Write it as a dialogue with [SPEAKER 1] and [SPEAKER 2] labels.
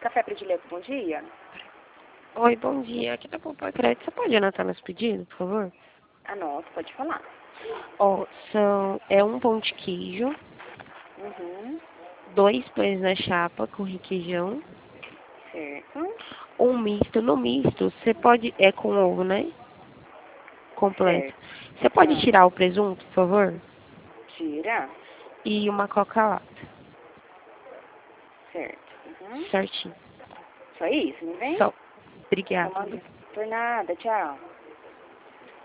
[SPEAKER 1] Café Predileto, bom dia.
[SPEAKER 2] Oi, bom dia. Aqui da Poupa Crédito. Você pode anotar meus pedidos, por favor?
[SPEAKER 1] Anoto, pode falar.
[SPEAKER 2] Ó, um pão de queijo,
[SPEAKER 1] Uhum,
[SPEAKER 2] 2 pães na chapa com requeijão,
[SPEAKER 1] certo.
[SPEAKER 2] um misto. No misto, você pode... É com ovo, né? Completo.
[SPEAKER 1] Certo.
[SPEAKER 2] Você pode tirar o presunto, por favor?
[SPEAKER 1] Tira.
[SPEAKER 2] E uma coca-lata.
[SPEAKER 1] Certo. Uhum.
[SPEAKER 2] Certinho.
[SPEAKER 1] Só isso, não vem?
[SPEAKER 2] Só. Obrigada.
[SPEAKER 1] Comando por nada, tchau.